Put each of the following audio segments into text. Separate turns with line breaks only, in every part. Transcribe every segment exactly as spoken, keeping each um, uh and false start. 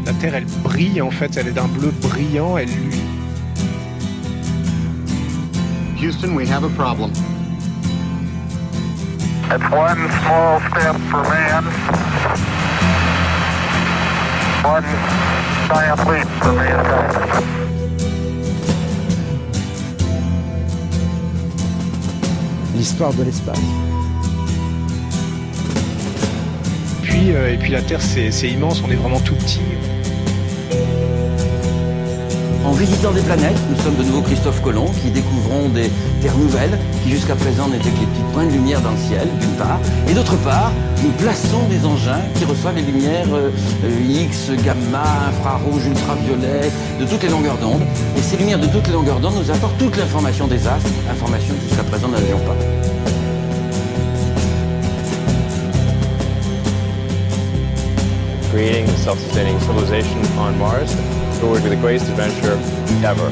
La Terre, elle brille en fait, elle est d'un bleu brillant, elle luit.
Houston, we have a problem.
It's one small step for man, one giant leap for mankind.
L'histoire de l'espace.
Puis, euh, et puis la Terre, c'est, c'est immense, on est vraiment tout petit.
En visitant des planètes, nous sommes de nouveau Christophe Colomb qui découvrons des terres nouvelles qui jusqu'à présent n'étaient que les petits points de lumière dans le ciel, d'une part. Et d'autre part, nous plaçons des engins qui reçoivent les lumières euh, X, gamma, infrarouge, ultraviolet, de toutes les longueurs d'onde. Et ces lumières de toutes les longueurs d'onde nous apportent toute l'information des astres, information que jusqu'à présent nous n'avions pas.
Creating a self-sustaining civilization on Mars. It would be the greatest adventure ever.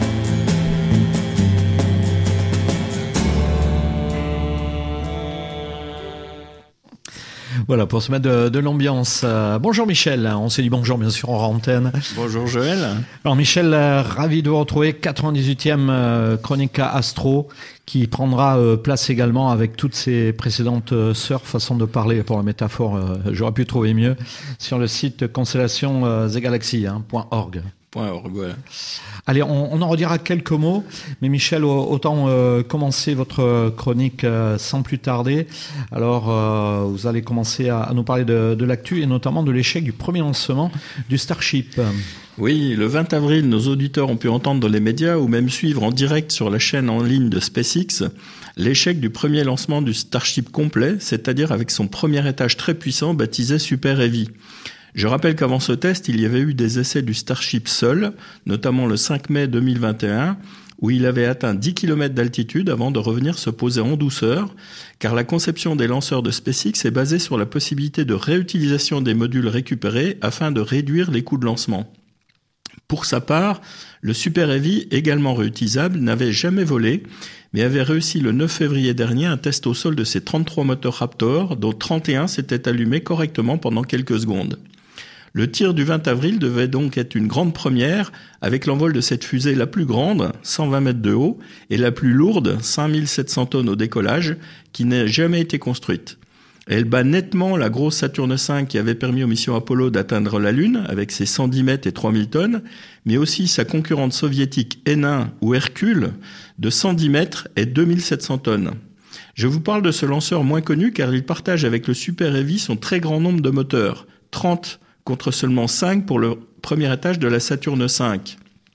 Voilà, pour se mettre de, de l'ambiance. Euh, bonjour Michel, on s'est dit bonjour bien sûr en antenne.
Bonjour Joël.
Alors Michel, euh, ravi de vous retrouver, quatre-vingt-dix-huitième euh, Chronica Astro, qui prendra euh, place également avec toutes ses précédentes euh, sœurs, façon de parler pour la métaphore, euh, j'aurais pu trouver mieux, sur le site constellation euh, the galaxy point org.
.org, voilà.
Allez, on, on en redira quelques mots, mais Michel, autant euh, commencer votre chronique euh, sans plus tarder. Alors, euh, vous allez commencer à, à nous parler de, de l'actu et notamment de l'échec du premier lancement du Starship.
Oui, le vingt avril, nos auditeurs ont pu entendre dans les médias ou même suivre en direct sur la chaîne en ligne de SpaceX l'échec du premier lancement du Starship complet, c'est-à-dire avec son premier étage très puissant baptisé Super Heavy. Je rappelle qu'avant ce test, il y avait eu des essais du Starship seul, notamment le cinq mai deux mille vingt et un, où il avait atteint dix kilomètres d'altitude avant de revenir se poser en douceur, car la conception des lanceurs de SpaceX est basée sur la possibilité de réutilisation des modules récupérés afin de réduire les coûts de lancement. Pour sa part, le Super Heavy, également réutilisable, n'avait jamais volé, mais avait réussi le neuf février dernier un test au sol de ses trente-trois moteurs Raptor, dont trente et un s'étaient allumés correctement pendant quelques secondes. Le tir du vingt avril devait donc être une grande première, avec l'envol de cette fusée la plus grande, cent vingt mètres de haut, et la plus lourde, cinq mille sept cents tonnes au décollage, qui n'a jamais été construite. Elle bat nettement la grosse Saturne cinq qui avait permis aux missions Apollo d'atteindre la Lune, avec ses cent dix mètres et trois mille tonnes, mais aussi sa concurrente soviétique N un ou Hercule, de cent dix mètres et deux mille sept cents tonnes. Je vous parle de ce lanceur moins connu car il partage avec le Super Heavy son très grand nombre de moteurs, trente contre seulement cinq pour le premier étage de la Saturne cinq.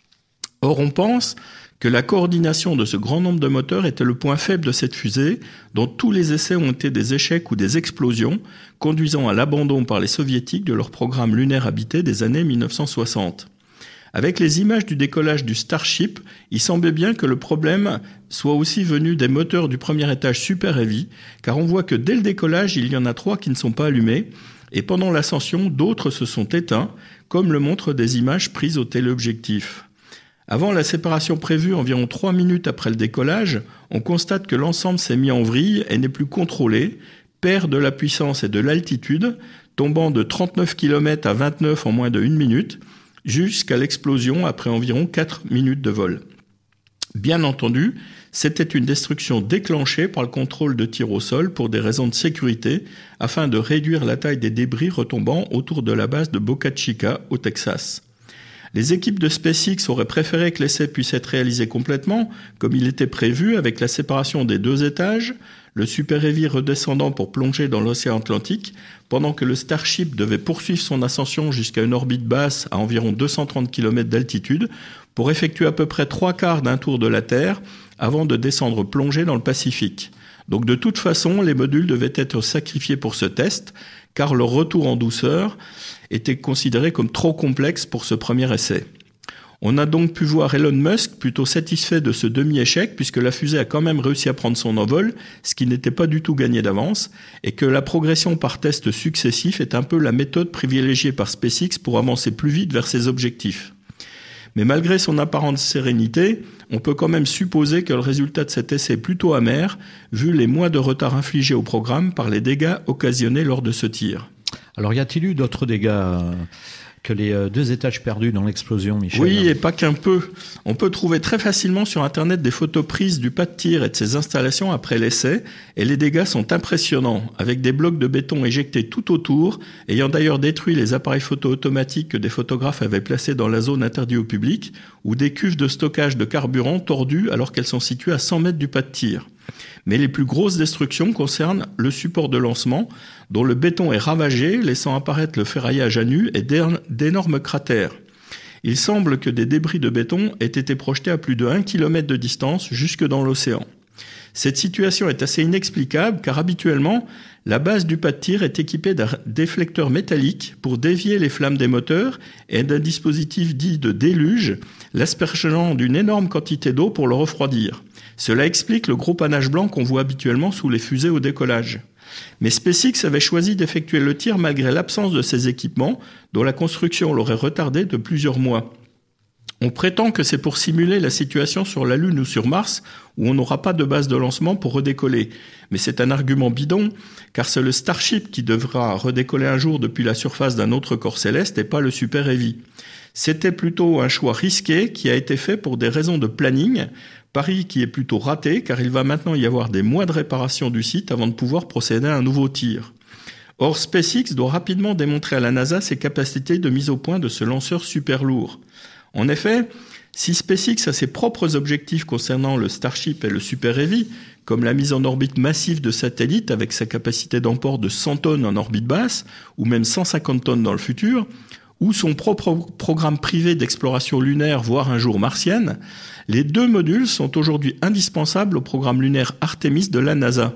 Or, on pense que la coordination de ce grand nombre de moteurs était le point faible de cette fusée, dont tous les essais ont été des échecs ou des explosions, conduisant à l'abandon par les soviétiques de leur programme lunaire habité des années mille neuf cent soixante. Avec les images du décollage du Starship, il semblait bien que le problème soit aussi venu des moteurs du premier étage Super Heavy, car on voit que dès le décollage, il y en a trois qui ne sont pas allumés, et pendant l'ascension, d'autres se sont éteints, comme le montrent des images prises au téléobjectif. Avant la séparation prévue environ trois minutes après le décollage, on constate que l'ensemble s'est mis en vrille et n'est plus contrôlé, perd de la puissance et de l'altitude, tombant de trente-neuf kilomètres à vingt-neuf en moins de une minute, jusqu'à l'explosion après environ quatre minutes de vol. Bien entendu, c'était une destruction déclenchée par le contrôle de tir au sol pour des raisons de sécurité, afin de réduire la taille des débris retombant autour de la base de Boca Chica, au Texas. Les équipes de SpaceX auraient préféré que l'essai puisse être réalisé complètement, comme il était prévu, avec la séparation des deux étages, le Super Heavy redescendant pour plonger dans l'océan Atlantique, pendant que le Starship devait poursuivre son ascension jusqu'à une orbite basse à environ deux cent trente kilomètres d'altitude, pour effectuer à peu près trois quarts d'un tour de la Terre, avant de descendre plonger dans le Pacifique. Donc de toute façon, les modules devaient être sacrifiés pour ce test, car leur retour en douceur était considéré comme trop complexe pour ce premier essai. On a donc pu voir Elon Musk plutôt satisfait de ce demi-échec, puisque la fusée a quand même réussi à prendre son envol, ce qui n'était pas du tout gagné d'avance, et que la progression par tests successifs est un peu la méthode privilégiée par SpaceX pour avancer plus vite vers ses objectifs. Mais malgré son apparente sérénité, on peut quand même supposer que le résultat de cet essai est plutôt amer, vu les mois de retard infligés au programme par les dégâts occasionnés lors de ce tir.
Alors, y a-t-il eu d'autres dégâts ? que les euh, deux étages perdus dans l'explosion, Michel.
Oui, et pas qu'un peu. On peut trouver très facilement sur Internet des photos prises du pas de tir et de ses installations après l'essai, et les dégâts sont impressionnants, avec des blocs de béton éjectés tout autour, ayant d'ailleurs détruit les appareils photo automatiques que des photographes avaient placés dans la zone interdite au public, ou des cuves de stockage de carburant tordues alors qu'elles sont situées à cent mètres du pas de tir. Mais les plus grosses destructions concernent le support de lancement, dont le béton est ravagé, laissant apparaître le ferraillage à nu et d'énormes cratères. Il semble que des débris de béton aient été projetés à plus de un kilomètre de distance jusque dans l'océan. Cette situation est assez inexplicable car habituellement, la base du pas de tir est équipée d'un déflecteur métallique pour dévier les flammes des moteurs et d'un dispositif dit de déluge, l'aspergeant d'une énorme quantité d'eau pour le refroidir. Cela explique le gros panache blanc qu'on voit habituellement sous les fusées au décollage. Mais SpaceX avait choisi d'effectuer le tir malgré l'absence de ces équipements, dont la construction l'aurait retardé de plusieurs mois. On prétend que c'est pour simuler la situation sur la Lune ou sur Mars, où on n'aura pas de base de lancement pour redécoller. Mais c'est un argument bidon, car c'est le Starship qui devra redécoller un jour depuis la surface d'un autre corps céleste et pas le Super Heavy. C'était plutôt un choix risqué qui a été fait pour des raisons de planning, pari qui est plutôt raté car il va maintenant y avoir des mois de réparation du site avant de pouvoir procéder à un nouveau tir. Or, SpaceX doit rapidement démontrer à la NASA ses capacités de mise au point de ce lanceur super lourd. En effet, si SpaceX a ses propres objectifs concernant le Starship et le Super Heavy, comme la mise en orbite massive de satellites avec sa capacité d'emport de cent tonnes en orbite basse, ou même cent cinquante tonnes dans le futur, ou son propre programme privé d'exploration lunaire, voire un jour martienne, les deux modules sont aujourd'hui indispensables au programme lunaire Artemis de la NASA.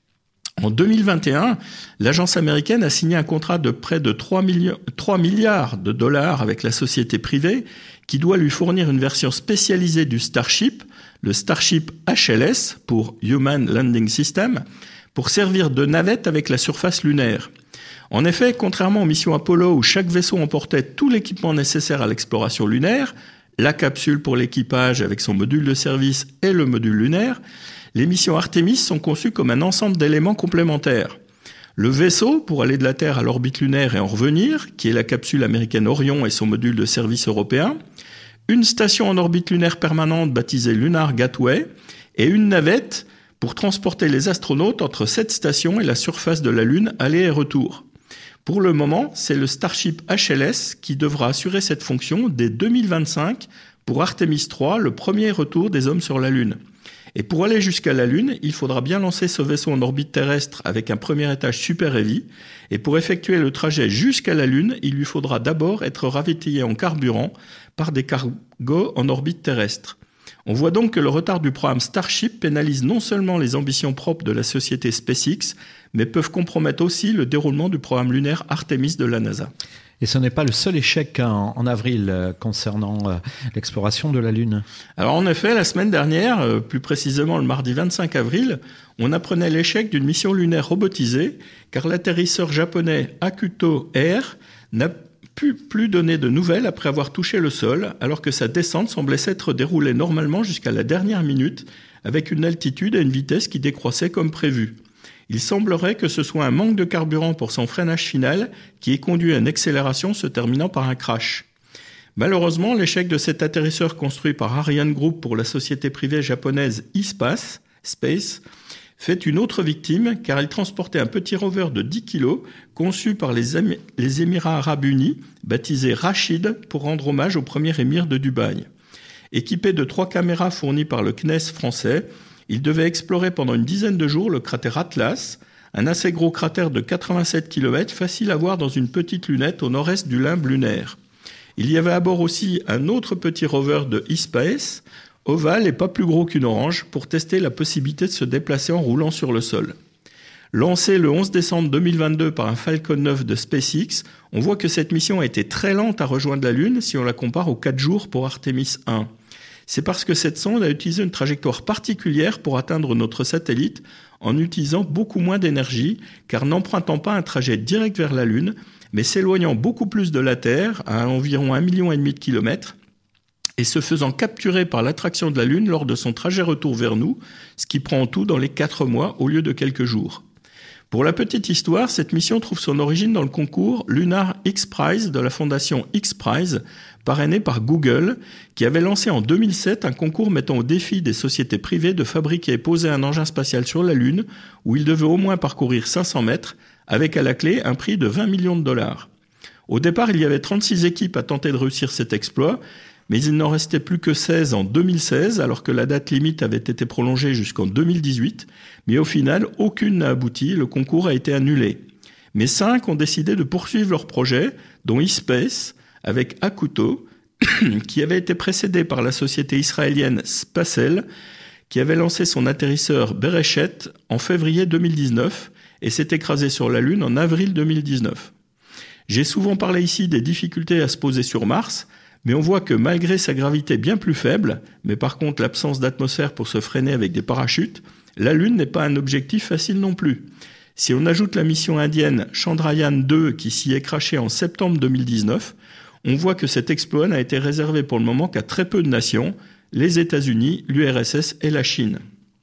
En deux mille vingt et un, l'agence américaine a signé un contrat de près de trois milliards de dollars avec la société privée qui doit lui fournir une version spécialisée du Starship, le Starship H L S pour Human Landing System, pour servir de navette avec la surface lunaire. En effet, contrairement aux missions Apollo où chaque vaisseau emportait tout l'équipement nécessaire à l'exploration lunaire, la capsule pour l'équipage avec son module de service et le module lunaire, les missions Artemis sont conçues comme un ensemble d'éléments complémentaires. Le vaisseau, pour aller de la Terre à l'orbite lunaire et en revenir, qui est la capsule américaine Orion et son module de service européen, une station en orbite lunaire permanente baptisée Lunar Gateway, et une navette pour transporter les astronautes entre cette station et la surface de la Lune, aller et retour. Pour le moment, c'est le Starship H L S qui devra assurer cette fonction dès deux mille vingt-cinq pour Artemis trois, le premier retour des hommes sur la Lune. Et pour aller jusqu'à la Lune, il faudra bien lancer ce vaisseau en orbite terrestre avec un premier étage Super Heavy. Et pour effectuer le trajet jusqu'à la Lune, il lui faudra d'abord être ravitaillé en carburant par des cargos en orbite terrestre. On voit donc que le retard du programme Starship pénalise non seulement les ambitions propres de la société SpaceX, mais peuvent compromettre aussi le déroulement du programme lunaire Artemis de la NASA.
Et ce n'est pas le seul échec en, en avril euh, concernant euh, l'exploration de la Lune.
Alors en effet, la semaine dernière, euh, plus précisément le mardi vingt-cinq avril, on apprenait l'échec d'une mission lunaire robotisée, car l'atterrisseur japonais Hakuto Air n'a pu plus donner de nouvelles après avoir touché le sol, alors que sa descente semblait s'être déroulée normalement jusqu'à la dernière minute, avec une altitude et une vitesse qui décroissaient comme prévu. Il semblerait que ce soit un manque de carburant pour son freinage final qui ait conduit à une accélération se terminant par un crash. Malheureusement, l'échec de cet atterrisseur construit par Ariane Group pour la société privée japonaise e-Space Space, fait une autre victime car il transportait un petit rover de dix kilos conçu par les, Am- les Émirats arabes unis, baptisé Rachid pour rendre hommage au premier émir de Dubaï. Équipé de trois caméras fournies par le C N E S français, il devait explorer pendant une dizaine de jours le cratère Atlas, un assez gros cratère de quatre-vingt-sept kilomètres, facile à voir dans une petite lunette au nord-est du limbe lunaire. Il y avait à bord aussi un autre petit rover de e-Space, ovale et pas plus gros qu'une orange, pour tester la possibilité de se déplacer en roulant sur le sol. Lancé le onze décembre deux mille vingt-deux par un Falcon neuf de SpaceX, on voit que cette mission a été très lente à rejoindre la Lune si on la compare aux quatre jours pour Artemis un. C'est parce que cette sonde a utilisé une trajectoire particulière pour atteindre notre satellite en utilisant beaucoup moins d'énergie, car n'empruntant pas un trajet direct vers la Lune, mais s'éloignant beaucoup plus de la Terre, à environ un million et demi de kilomètres, et se faisant capturer par l'attraction de la Lune lors de son trajet retour vers nous, ce qui prend en tout dans les quatre mois au lieu de quelques jours. Pour la petite histoire, cette mission trouve son origine dans le concours Lunar X Prize de la fondation X Prize, parrainé par Google, qui avait lancé en deux mille sept un concours mettant au défi des sociétés privées de fabriquer et poser un engin spatial sur la Lune, où il devait au moins parcourir cinq cents mètres, avec à la clé un prix de vingt millions de dollars. Au départ, il y avait trente-six équipes à tenter de réussir cet exploit, mais il n'en restait plus que seize en deux mille seize, alors que la date limite avait été prolongée jusqu'en deux mille dix-huit. Mais au final, aucune n'a abouti, le concours a été annulé. Mais cinq ont décidé de poursuivre leur projet, dont eSpace, avec Akuto, qui avait été précédé par la société israélienne Spacel, qui avait lancé son atterrisseur Bereshet en février deux mille dix-neuf et s'est écrasé sur la Lune en avril deux mille dix-neuf. J'ai souvent parlé ici des difficultés à se poser sur Mars, mais on voit que malgré sa gravité bien plus faible, mais par contre l'absence d'atmosphère pour se freiner avec des parachutes, la Lune n'est pas un objectif facile non plus. Si on ajoute la mission indienne Chandrayaan deux qui s'y est crashée en septembre deux mille dix-neuf, on voit que cet exploit n'a été réservé pour le moment qu'à très peu de nations, les États-Unis, l'U R S S et la Chine.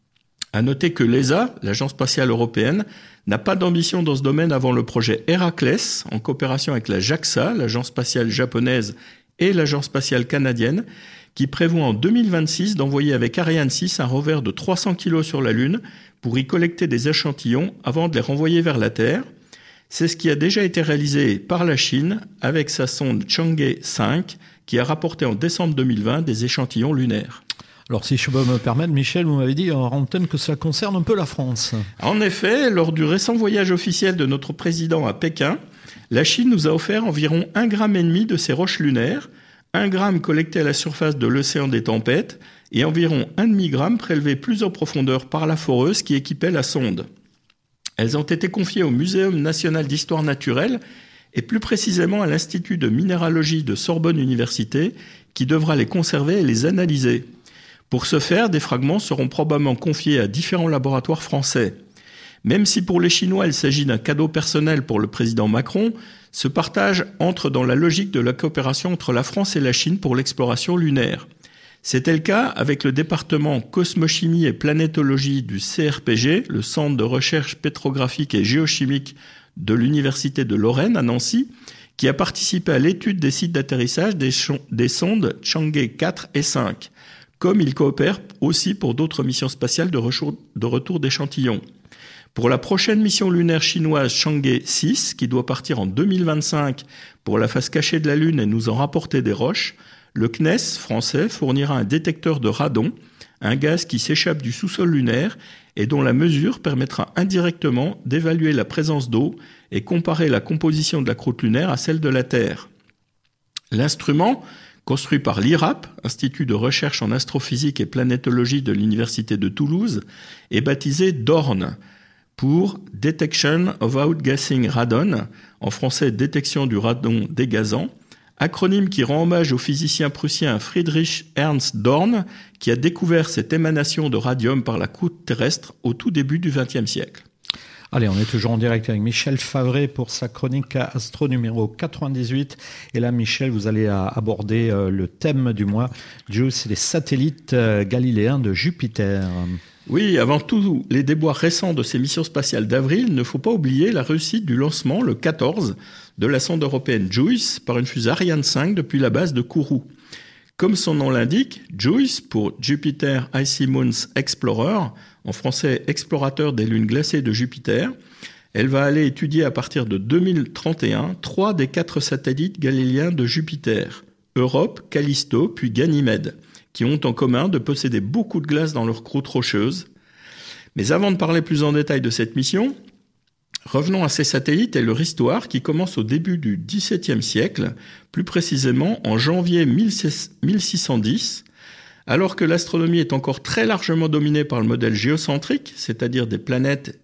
À noter que l'E S A, l'Agence spatiale européenne, n'a pas d'ambition dans ce domaine avant le projet Héraclès, en coopération avec la JAXA, l'Agence spatiale japonaise, et l'Agence spatiale canadienne, qui prévoit en deux mille vingt-six d'envoyer avec Ariane six un rover de trois cents kilos sur la Lune pour y collecter des échantillons avant de les renvoyer vers la Terre. C'est ce qui a déjà été réalisé par la Chine avec sa sonde Chang'e cinq, qui a rapporté en décembre deux mille vingt des échantillons lunaires.
Alors si je peux me permettre, Michel, vous m'avez dit en antenne que ça concerne un peu la France.
En effet, lors du récent voyage officiel de notre président à Pékin, la Chine nous a offert environ un gramme et demi de ces roches lunaires, un gramme collecté à la surface de l'océan des tempêtes et environ un demi-gramme prélevé plus en profondeur par la foreuse qui équipait la sonde. Elles ont été confiées au Muséum national d'histoire naturelle et plus précisément à l'Institut de minéralogie de Sorbonne Université qui devra les conserver et les analyser. Pour ce faire, des fragments seront probablement confiés à différents laboratoires français. Même si pour les Chinois il s'agit d'un cadeau personnel pour le président Macron, ce partage entre dans la logique de la coopération entre la France et la Chine pour l'exploration lunaire. C'était le cas avec le département Cosmochimie et Planétologie du C R P G, le Centre de recherche pétrographique et géochimique de l'Université de Lorraine à Nancy, qui a participé à l'étude des sites d'atterrissage des, ch- des sondes Chang'e quatre et cinq, comme il coopère aussi pour d'autres missions spatiales de, re- de retour d'échantillons. Pour la prochaine mission lunaire chinoise Chang'e six, qui doit partir en deux mille vingt-cinq pour la face cachée de la Lune et nous en rapporter des roches, le C N E S français fournira un détecteur de radon, un gaz qui s'échappe du sous-sol lunaire et dont la mesure permettra indirectement d'évaluer la présence d'eau et comparer la composition de la croûte lunaire à celle de la Terre. L'instrument, construit par l'I R A P, Institut de recherche en astrophysique et planétologie de l'Université de Toulouse, est baptisé DORN, pour Detection of Outgassing Radon, en français détection du radon dégazant, acronyme qui rend hommage au physicien prussien Friedrich Ernst Dorn, qui a découvert cette émanation de radium par la croûte terrestre au tout début du vingtième siècle.
Allez, on est toujours en direct avec Michel Favret pour sa chronique Astro numéro quatre-vingt-dix-huit. Et là, Michel, vous allez aborder le thème du mois, JUICE, les satellites galiléens de Jupiter.
Oui, avant tous les déboires récents de ces missions spatiales d'avril, il ne faut pas oublier la réussite du lancement, le quatorze, de la sonde européenne JUICE par une fusée Ariane cinq depuis la base de Kourou. Comme son nom l'indique, JUICE pour Jupiter Icy Moons Explorer, en français explorateur des lunes glacées de Jupiter, elle va aller étudier à partir de deux mille trente et un trois des quatre satellites galiléens de Jupiter, Europe, Callisto puis Ganymède, qui ont en commun de posséder beaucoup de glace dans leur croûte rocheuse. Mais avant de parler plus en détail de cette mission, revenons à ces satellites et leur histoire qui commence au début du dix-septième siècle, plus précisément en janvier mille six cent dix, alors que l'astronomie est encore très largement dominée par le modèle géocentrique, c'est-à-dire des planètes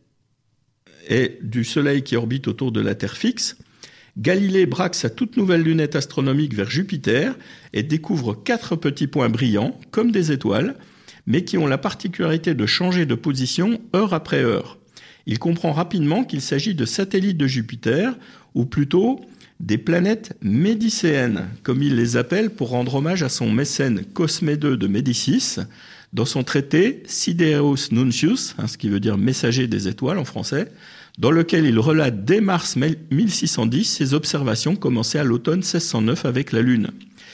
et du Soleil qui orbitent autour de la Terre fixe. Galilée braque sa toute nouvelle lunette astronomique vers Jupiter et découvre quatre petits points brillants, comme des étoiles, mais qui ont la particularité de changer de position heure après heure. Il comprend rapidement qu'il s'agit de satellites de Jupiter, ou plutôt des planètes médicéennes, comme il les appelle pour rendre hommage à son mécène Cosme deux de Médicis, dans son traité Sidereus Nuncius, hein, ce qui veut dire messager des étoiles en français, dans lequel il relate dès mars mille six cent dix ses observations commencées à l'automne seize cent neuf avec la Lune.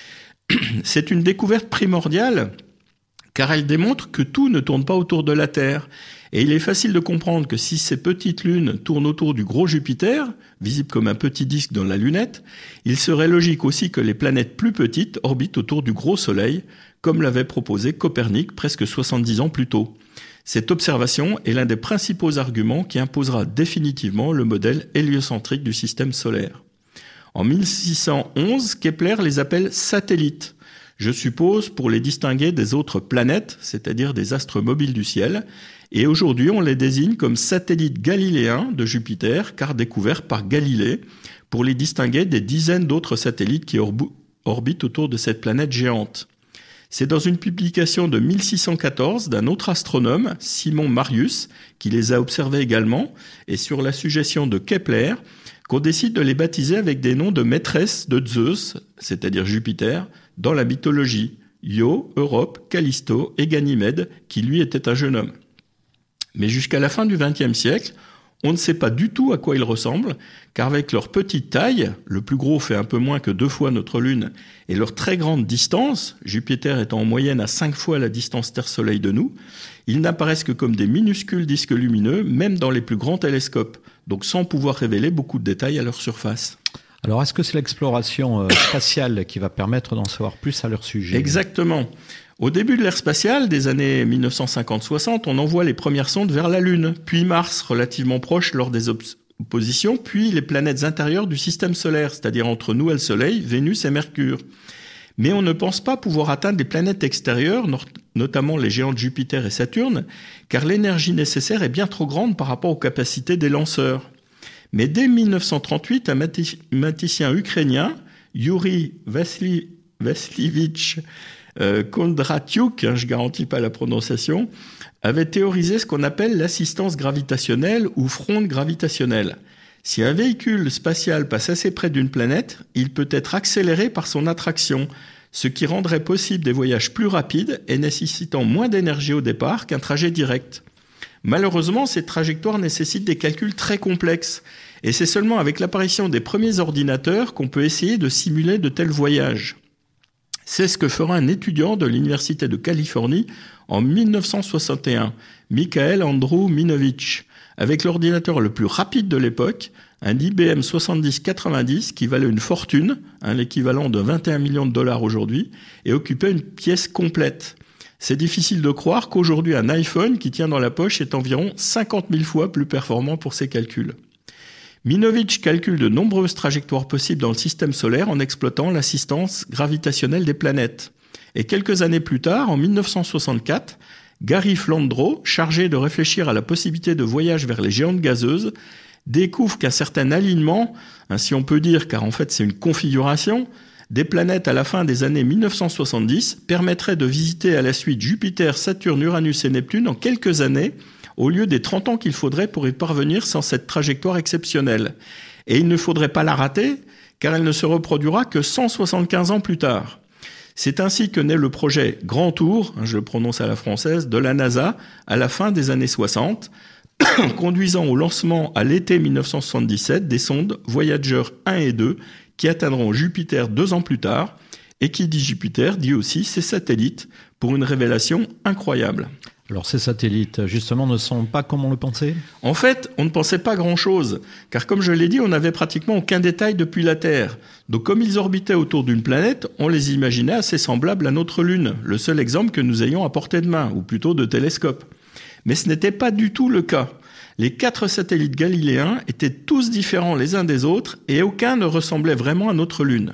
C'est une découverte primordiale car elle démontre que tout ne tourne pas autour de la Terre. Et il est facile de comprendre que si ces petites lunes tournent autour du gros Jupiter, visible comme un petit disque dans la lunette, il serait logique aussi que les planètes plus petites orbitent autour du gros Soleil, comme l'avait proposé Copernic presque soixante-dix ans plus tôt. Cette observation est l'un des principaux arguments qui imposera définitivement le modèle héliocentrique du système solaire. En mille six cent onze, Kepler les appelle satellites, je suppose pour les distinguer des autres planètes, c'est-à-dire des astres mobiles du ciel, et aujourd'hui on les désigne comme satellites galiléens de Jupiter, car découverts par Galilée, pour les distinguer des dizaines d'autres satellites qui orb- orbitent autour de cette planète géante. C'est dans une publication de mille six cent quatorze d'un autre astronome, Simon Marius, qui les a observés également, et sur la suggestion de Kepler, qu'on décide de les baptiser avec des noms de maîtresses de Zeus, c'est-à-dire Jupiter, dans la mythologie, Io, Europe, Callisto et Ganymède, qui lui était un jeune homme. Mais jusqu'à la fin du vingtième siècle, on ne sait pas du tout à quoi ils ressemblent, car avec leur petite taille, le plus gros fait un peu moins que deux fois notre Lune, et leur très grande distance, Jupiter étant en moyenne à cinq fois la distance Terre-Soleil de nous, ils n'apparaissent que comme des minuscules disques lumineux, même dans les plus grands télescopes, donc sans pouvoir révéler beaucoup de détails à leur surface.
Alors, est-ce que c'est l'exploration euh, spatiale qui va permettre d'en savoir plus à leur sujet ?
Exactement. Au début de l'ère spatiale, des années mille neuf cent cinquante soixante, on envoie les premières sondes vers la Lune, puis Mars, relativement proche lors des oppositions, puis les planètes intérieures du système solaire, c'est-à-dire entre nous et le Soleil, Vénus et Mercure. Mais on ne pense pas pouvoir atteindre les planètes extérieures, notamment les géants de Jupiter et Saturne, car l'énergie nécessaire est bien trop grande par rapport aux capacités des lanceurs. Mais dès mille neuf cent trente-huit, un mathématicien ukrainien, Yuri Vasily, Vasilievich euh, Kondratyuk, hein, je garantis pas la prononciation, avait théorisé ce qu'on appelle l'assistance gravitationnelle ou fronde gravitationnelle. Si un véhicule spatial passe assez près d'une planète, il peut être accéléré par son attraction, ce qui rendrait possible des voyages plus rapides et nécessitant moins d'énergie au départ qu'un trajet direct. Malheureusement, ces trajectoires nécessitent des calculs très complexes, et c'est seulement avec l'apparition des premiers ordinateurs qu'on peut essayer de simuler de tels voyages. C'est ce que fera un étudiant de l'Université de Californie en mille neuf cent soixante et un, Mikhail Andrew Minovitch, avec l'ordinateur le plus rapide de l'époque, un I B M soixante-dix quatre-vingt-dix qui valait une fortune, hein, l'équivalent de vingt et un millions de dollars aujourd'hui, et occupait une pièce complète. C'est difficile de croire qu'aujourd'hui un iPhone qui tient dans la poche est environ cinquante mille fois plus performant pour ses calculs. Minovitch calcule de nombreuses trajectoires possibles dans le système solaire en exploitant l'assistance gravitationnelle des planètes. Et quelques années plus tard, en mille neuf cent soixante-quatre, Gary Flandreau, chargé de réfléchir à la possibilité de voyage vers les géantes gazeuses, découvre qu'un certain alignement, ainsi on peut dire car en fait c'est une configuration, des planètes à la fin des années mille neuf cent soixante-dix permettrait de visiter à la suite Jupiter, Saturne, Uranus et Neptune en quelques années, au lieu des trente ans qu'il faudrait pour y parvenir sans cette trajectoire exceptionnelle. Et il ne faudrait pas la rater, car elle ne se reproduira que cent soixante-quinze ans plus tard. C'est ainsi que naît le projet Grand Tour, je le prononce à la française, de la NASA à la fin des années soixante, conduisant au lancement à l'été mille neuf cent soixante-dix-sept des sondes Voyager un et deux qui atteindront Jupiter deux ans plus tard, et qui dit Jupiter dit aussi ses satellites, pour une révélation incroyable.
Alors ces satellites, justement, ne sont pas comme on le pensait ?
En fait, on ne pensait pas grand-chose, car comme je l'ai dit, on n'avait pratiquement aucun détail depuis la Terre. Donc comme ils orbitaient autour d'une planète, on les imaginait assez semblables à notre Lune, le seul exemple que nous ayons à portée de main, ou plutôt de télescope. Mais ce n'était pas du tout le cas. Les quatre satellites galiléens étaient tous différents les uns des autres, et aucun ne ressemblait vraiment à notre Lune.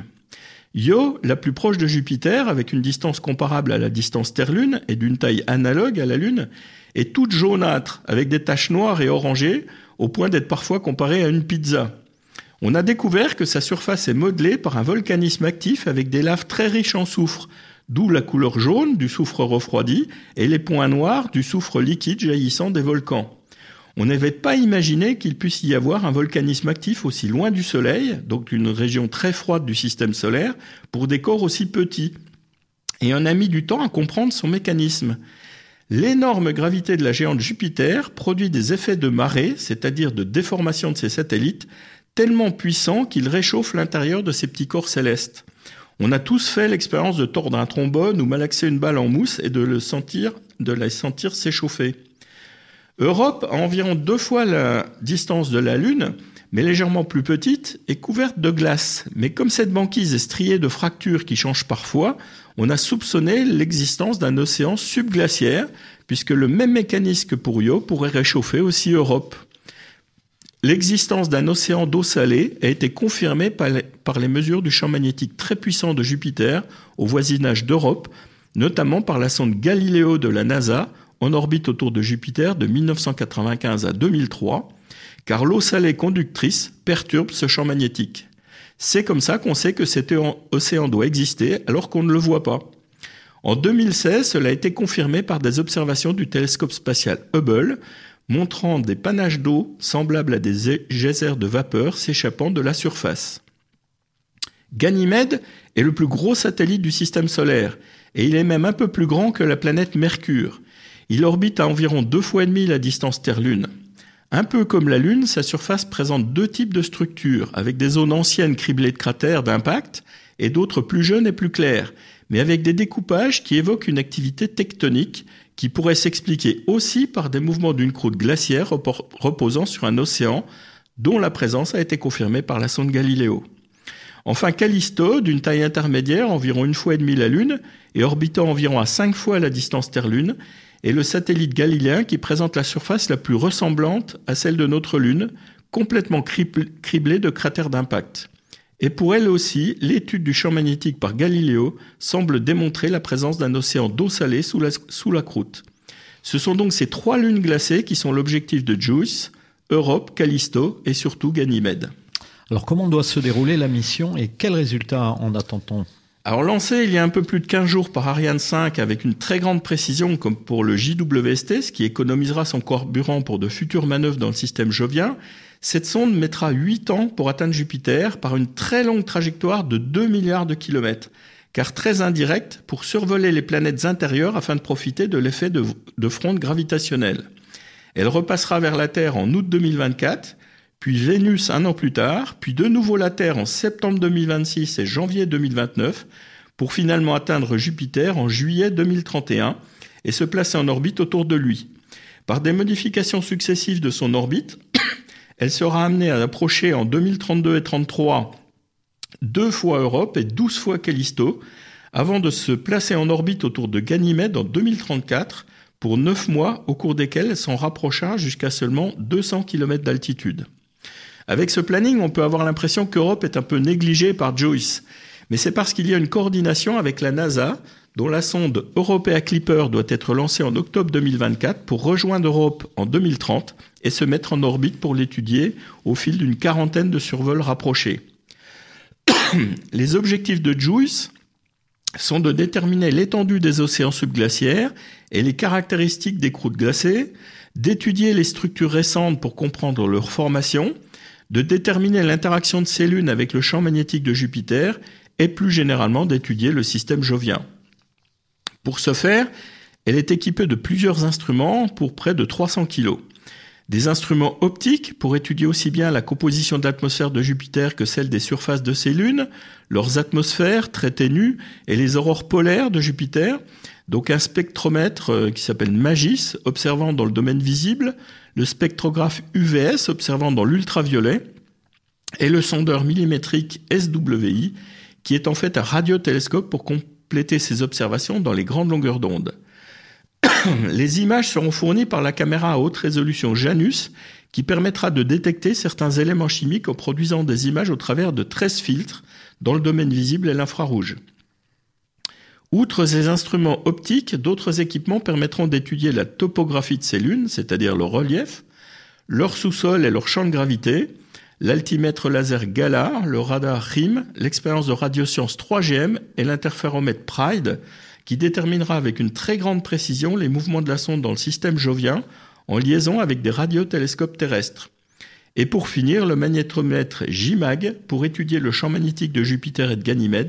Io, la plus proche de Jupiter, avec une distance comparable à la distance Terre-Lune et d'une taille analogue à la Lune, est toute jaunâtre, avec des taches noires et orangées, au point d'être parfois comparée à une pizza. On a découvert que sa surface est modelée par un volcanisme actif avec des laves très riches en soufre, d'où la couleur jaune du soufre refroidi et les points noirs du soufre liquide jaillissant des volcans. On n'avait pas imaginé qu'il puisse y avoir un volcanisme actif aussi loin du Soleil, donc une région très froide du système solaire, pour des corps aussi petits. Et on a mis du temps à comprendre son mécanisme. L'énorme gravité de la géante Jupiter produit des effets de marée, c'est-à-dire de déformation de ses satellites, tellement puissants qu'ils réchauffent l'intérieur de ces petits corps célestes. On a tous fait l'expérience de tordre un trombone ou malaxer une balle en mousse et de le sentir, de la sentir s'échauffer. Europe a environ deux fois la distance de la Lune, mais légèrement plus petite et couverte de glace. Mais comme cette banquise est striée de fractures qui changent parfois, on a soupçonné l'existence d'un océan subglaciaire, puisque le même mécanisme que pour Io pourrait réchauffer aussi Europe. L'existence d'un océan d'eau salée a été confirmée par les, par les mesures du champ magnétique très puissant de Jupiter au voisinage d'Europe, notamment par la sonde Galileo de la NASA, en orbite autour de Jupiter de mille neuf cent quatre-vingt-quinze à deux mille trois, car l'eau salée conductrice perturbe ce champ magnétique. C'est comme ça qu'on sait que cet océan doit exister alors qu'on ne le voit pas. En deux mille seize, cela a été confirmé par des observations du télescope spatial Hubble, montrant des panaches d'eau semblables à des geysers de vapeur s'échappant de la surface. Ganymède est le plus gros satellite du système solaire, et il est même un peu plus grand que la planète Mercure. Il orbite à environ deux fois et demi la distance Terre-Lune. Un peu comme la Lune, sa surface présente deux types de structures, avec des zones anciennes criblées de cratères d'impact et d'autres plus jeunes et plus claires, mais avec des découpages qui évoquent une activité tectonique qui pourrait s'expliquer aussi par des mouvements d'une croûte glaciaire reposant sur un océan dont la présence a été confirmée par la sonde Galileo. Enfin, Callisto, d'une taille intermédiaire, environ une fois et demie la Lune, et orbitant environ à cinq fois la distance Terre-Lune, est le satellite galiléen qui présente la surface la plus ressemblante à celle de notre Lune, complètement criblée de cratères d'impact. Et pour elle aussi, l'étude du champ magnétique par Galileo semble démontrer la présence d'un océan d'eau salée sous la, sous la croûte. Ce sont donc ces trois lunes glacées qui sont l'objectif de JUICE, Europe, Callisto et surtout Ganymède.
Alors comment doit se dérouler la mission et quels résultats en attend-on ?
Alors lancé il y a un peu plus de quinze jours par Ariane cinq avec une très grande précision comme pour le J W S T, ce qui économisera son carburant pour de futures manœuvres dans le système jovien, cette sonde mettra huit ans pour atteindre Jupiter par une très longue trajectoire de deux milliards de kilomètres, car très indirecte pour survoler les planètes intérieures afin de profiter de l'effet de, de fronde gravitationnelle. Elle repassera vers la Terre en août deux mille vingt-quatre, puis Vénus un an plus tard, puis de nouveau la Terre en septembre deux mille vingt-six et janvier deux mille vingt-neuf, pour finalement atteindre Jupiter en juillet deux mille trente et un et se placer en orbite autour de lui. Par des modifications successives de son orbite, elle sera amenée à approcher en deux mille trente-deux et deux mille trente-trois deux fois Europe et douze fois Callisto, avant de se placer en orbite autour de Ganymède en deux mille trente-quatre pour neuf mois au cours desquels elle s'en rapprocha jusqu'à seulement deux cents kilomètres d'altitude. Avec ce planning, on peut avoir l'impression qu'Europe est un peu négligée par JUICE, mais c'est parce qu'il y a une coordination avec la NASA, dont la sonde Europea Clipper doit être lancée en octobre deux mille vingt-quatre pour rejoindre Europe en deux mille trente et se mettre en orbite pour l'étudier au fil d'une quarantaine de survols rapprochés. Les objectifs de JUICE sont de déterminer l'étendue des océans subglaciaires et les caractéristiques des croûtes glacées, d'étudier les structures récentes pour comprendre leur formation, de déterminer l'interaction de ces lunes avec le champ magnétique de Jupiter et plus généralement d'étudier le système jovien. Pour ce faire, elle est équipée de plusieurs instruments pour près de trois cents kilos. Des instruments optiques pour étudier aussi bien la composition de l'atmosphère de Jupiter que celle des surfaces de ces lunes, leurs atmosphères très ténues et les aurores polaires de Jupiter. Donc un spectromètre qui s'appelle MAGIS, observant dans le domaine visible, le spectrographe U V S, observant dans l'ultraviolet, et le sondeur millimétrique S W I, qui est en fait un radiotélescope pour compléter ses observations dans les grandes longueurs d'onde. Les images seront fournies par la caméra à haute résolution Janus, qui permettra de détecter certains éléments chimiques en produisant des images au travers de treize filtres dans le domaine visible et l'infrarouge. Outre ces instruments optiques, d'autres équipements permettront d'étudier la topographie de ces lunes, c'est-à-dire leur relief, leur sous-sol et leur champ de gravité, l'altimètre laser Gala, le radar R I M, l'expérience de radioscience trois G M et l'interféromètre PRIDE, qui déterminera avec une très grande précision les mouvements de la sonde dans le système jovien en liaison avec des radiotélescopes terrestres. Et pour finir, le magnétomètre J MAG pour étudier le champ magnétique de Jupiter et de Ganymède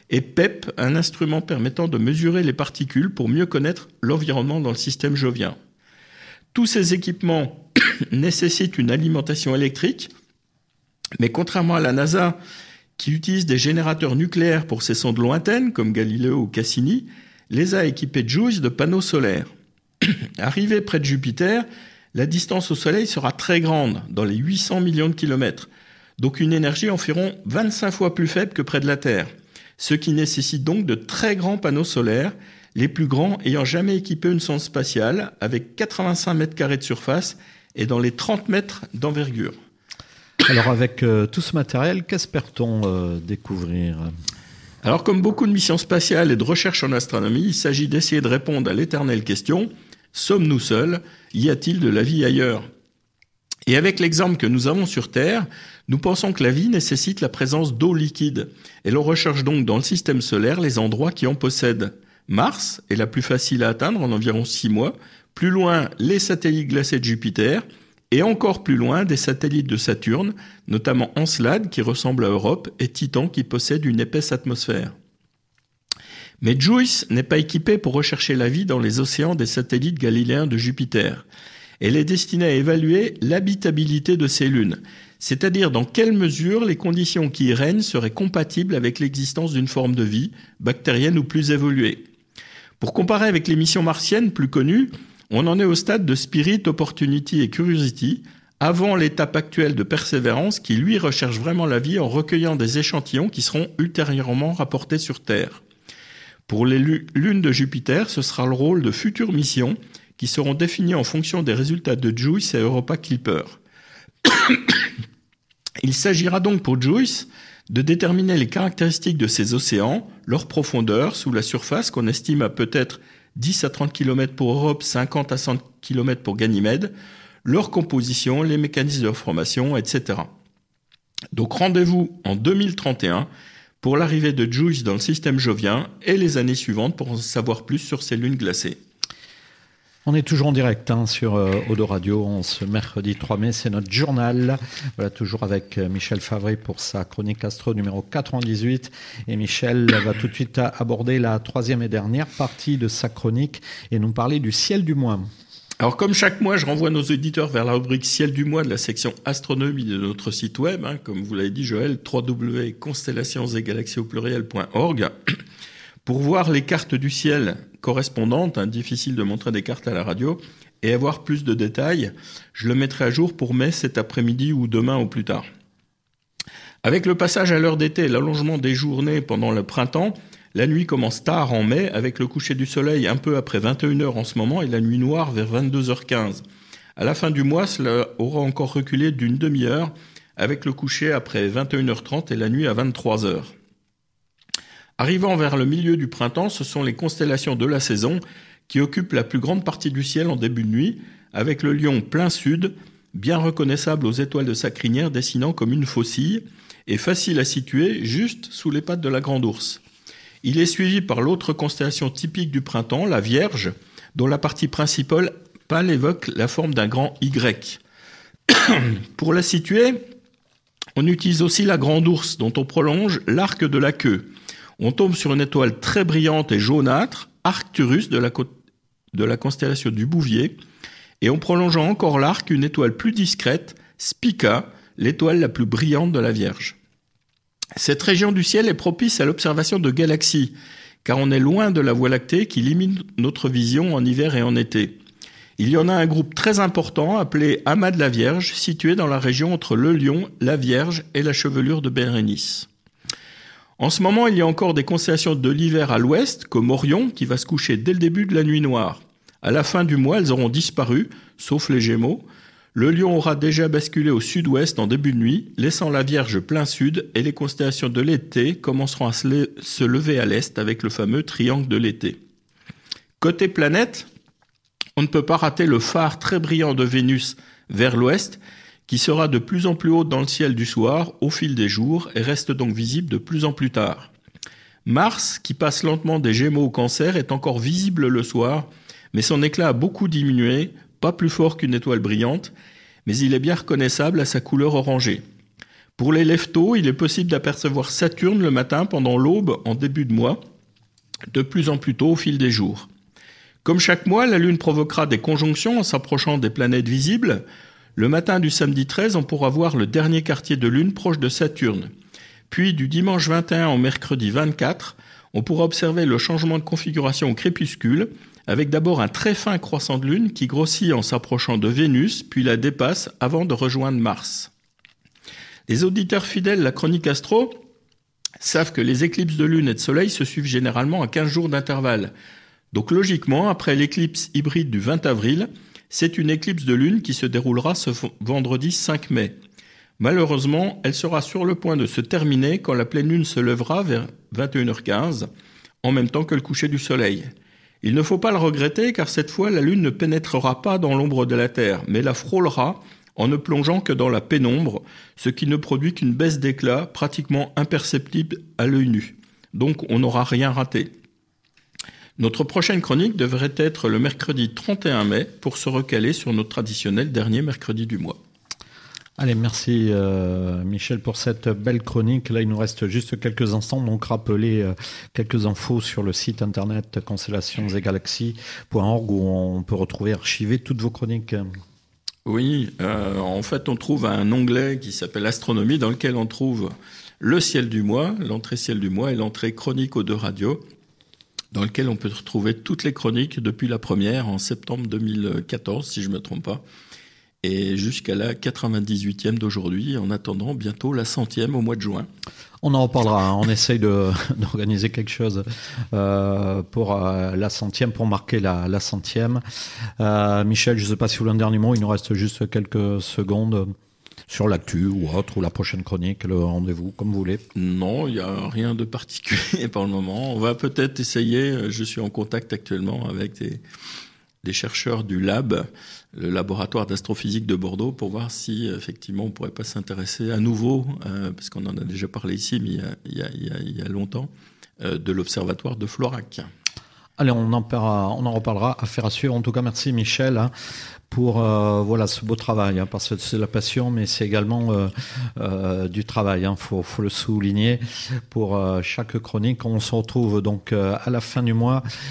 et P E P, un instrument permettant de mesurer les particules pour mieux connaître l'environnement dans le système jovien. Tous ces équipements nécessitent une alimentation électrique, mais contrairement à la NASA, qui utilise des générateurs nucléaires pour ses sondes lointaines, comme Galileo ou Cassini, l'E S A a équipé JUICE de panneaux solaires. Arrivé près de Jupiter, la distance au Soleil sera très grande, dans les huit cents millions de kilomètres, donc une énergie environ vingt-cinq fois plus faible que près de la Terre, ce qui nécessite donc de très grands panneaux solaires, les plus grands ayant jamais équipé une sonde spatiale, avec quatre-vingt-cinq mètres carrés de surface et dans les trente mètres d'envergure.
Alors avec euh, tout ce matériel, qu'espère-t-on euh, découvrir ?
Alors comme beaucoup de missions spatiales et de recherche en astronomie, il s'agit d'essayer de répondre à l'éternelle question « Sommes-nous seuls ? Y a-t-il de la vie ailleurs ?» Et avec l'exemple que nous avons sur Terre, nous pensons que la vie nécessite la présence d'eau liquide. Et l'on recherche donc dans le système solaire les endroits qui en possèdent. Mars est la plus facile à atteindre en environ six mois. Plus loin, les satellites glacés de Jupiter. Et encore plus loin, des satellites de Saturne, notamment Encelade qui ressemble à Europe et Titan qui possède une épaisse atmosphère. Mais JUICE n'est pas équipée pour rechercher la vie dans les océans des satellites galiléens de Jupiter. Elle est destinée à évaluer l'habitabilité de ces lunes, c'est-à-dire dans quelle mesure les conditions qui y règnent seraient compatibles avec l'existence d'une forme de vie, bactérienne ou plus évoluée. Pour comparer avec les missions martiennes plus connues, on en est au stade de Spirit, Opportunity et Curiosity, avant l'étape actuelle de Perseverance qui, lui, recherche vraiment la vie en recueillant des échantillons qui seront ultérieurement rapportés sur Terre. Pour les lunes de Jupiter, ce sera le rôle de futures missions qui seront définies en fonction des résultats de JUICE et Europa Clipper. Il s'agira donc pour JUICE de déterminer les caractéristiques de ces océans, leur profondeur sous la surface qu'on estime à peut-être dix à trente kilomètres pour Europe, cinquante à cent kilomètres pour Ganymède, leur composition, les mécanismes de formation, et cetera. Donc rendez-vous en deux mille trente et un pour l'arrivée de JUICE dans le système jovien et les années suivantes pour en savoir plus sur ces lunes glacées.
On est toujours en direct hein, sur euh, Odo Radio, on ce mercredi trois mai, c'est notre journal. Voilà, toujours avec euh, Michel Favry pour sa chronique astro numéro quatre-vingt-dix-huit. Et Michel va tout de suite aborder la troisième et dernière partie de sa chronique et nous parler du ciel du mois.
Alors comme chaque mois, je renvoie nos auditeurs vers la rubrique ciel du mois de la section astronomie de notre site web, hein, comme vous l'avez dit Joël, w w w point constellations et galaxies au pluriel point org. Pour voir les cartes du ciel correspondantes, hein, difficile de montrer des cartes à la radio, et avoir plus de détails, je le mettrai à jour pour mai cet après-midi ou demain au plus tard. Avec le passage à l'heure d'été et l'allongement des journées pendant le printemps, la nuit commence tard en mai, avec le coucher du soleil un peu après vingt et une heures en ce moment et la nuit noire vers vingt-deux heures quinze. À la fin du mois, cela aura encore reculé d'une demi-heure, avec le coucher après vingt et une heures trente et la nuit à vingt-trois heures. Arrivant vers le milieu du printemps, ce sont les constellations de la saison qui occupent la plus grande partie du ciel en début de nuit, avec le lion plein sud, bien reconnaissable aux étoiles de sa crinière dessinant comme une faucille, et facile à situer juste sous les pattes de la grande ourse. Il est suivi par l'autre constellation typique du printemps, la Vierge, dont la partie principale évoque la forme d'un grand Y. Pour la situer, on utilise aussi la grande ourse, dont on prolonge l'arc de la queue. On tombe sur une étoile très brillante et jaunâtre, Arcturus de la, co- de la constellation du Bouvier, et en prolongeant encore l'arc, une étoile plus discrète, Spica, l'étoile la plus brillante de la Vierge. Cette région du ciel est propice à l'observation de galaxies, car on est loin de la Voie lactée qui limite notre vision en hiver et en été. Il y en a un groupe très important appelé Amas de la Vierge, situé dans la région entre le Lion, la Vierge et la chevelure de Bérénice. En ce moment, il y a encore des constellations de l'hiver à l'ouest, comme Orion, qui va se coucher dès le début de la nuit noire. À la fin du mois, elles auront disparu, sauf les Gémeaux. Le Lion aura déjà basculé au sud-ouest en début de nuit, laissant la Vierge plein sud, et les constellations de l'été commenceront à se, le- se lever à l'est avec le fameux triangle de l'été. Côté planète, on ne peut pas rater le phare très brillant de Vénus vers l'ouest, qui sera de plus en plus haute dans le ciel du soir au fil des jours et reste donc visible de plus en plus tard. Mars, qui passe lentement des Gémeaux au Cancer, est encore visible le soir, mais son éclat a beaucoup diminué, pas plus fort qu'une étoile brillante, mais il est bien reconnaissable à sa couleur orangée. Pour les lève-tôt, il est possible d'apercevoir Saturne le matin pendant l'aube en début de mois, de plus en plus tôt au fil des jours. Comme chaque mois, la Lune provoquera des conjonctions en s'approchant des planètes visibles. Le matin du samedi treize, on pourra voir le dernier quartier de Lune proche de Saturne. Puis du dimanche vingt et un au mercredi vingt-quatre, on pourra observer le changement de configuration au crépuscule, avec d'abord un très fin croissant de Lune qui grossit en s'approchant de Vénus, puis la dépasse avant de rejoindre Mars. Les auditeurs fidèles de la chronique astro savent que les éclipses de Lune et de Soleil se suivent généralement à quinze jours d'intervalle. Donc logiquement, après l'éclipse hybride du vingt avril, c'est une éclipse de Lune qui se déroulera ce vendredi cinq mai. Malheureusement, elle sera sur le point de se terminer quand la pleine Lune se lèvera vers vingt et une heures quinze, en même temps que le coucher du Soleil. Il ne faut pas le regretter car cette fois, la Lune ne pénétrera pas dans l'ombre de la Terre, mais la frôlera en ne plongeant que dans la pénombre, ce qui ne produit qu'une baisse d'éclat pratiquement imperceptible à l'œil nu. Donc on n'aura rien raté. Notre prochaine chronique devrait être le mercredi trente et un mai pour se recaler sur notre traditionnel dernier mercredi du mois.
Allez, merci euh, Michel pour cette belle chronique. Là, il nous reste juste quelques instants, donc rappeler euh, quelques infos sur le site internet constellations et galaxies point org où on peut retrouver archiver toutes vos chroniques.
Oui, euh, en fait, on trouve un onglet qui s'appelle Astronomie dans lequel on trouve le ciel du mois, l'entrée ciel du mois et l'entrée chronique aux deux radios, dans lequel on peut retrouver toutes les chroniques depuis la première en septembre deux mille quatorze, si je ne me trompe pas, et jusqu'à la quatre-vingt-dix-huitième d'aujourd'hui, en attendant bientôt la centième au mois de juin.
On en reparlera, hein. On essaye de, d'organiser quelque chose euh, pour euh, la centième, pour marquer la, la centième. Euh, Michel, je ne sais pas si vous voulez un dernier mot, il nous reste juste quelques secondes sur l'actu ou autre, ou la prochaine chronique, le rendez-vous, comme vous voulez.
Non, il n'y a rien de particulier pour le moment. On va peut-être essayer, je suis en contact actuellement avec des, des chercheurs du Lab, le laboratoire d'astrophysique de Bordeaux, pour voir si effectivement on ne pourrait pas s'intéresser à nouveau, euh, parce qu'on en a déjà parlé ici, mais il y a, il y a, il y a, il y a longtemps, euh, de l'observatoire de Florac.
Allez, on en, parlera, on en reparlera, affaire à suivre. En tout cas, merci Michel hein, pour euh, voilà, ce beau travail, hein, parce que c'est la passion, mais c'est également euh, euh, du travail, hein, faut, faut le souligner pour euh, chaque chronique. On se retrouve donc euh, à la fin du mois.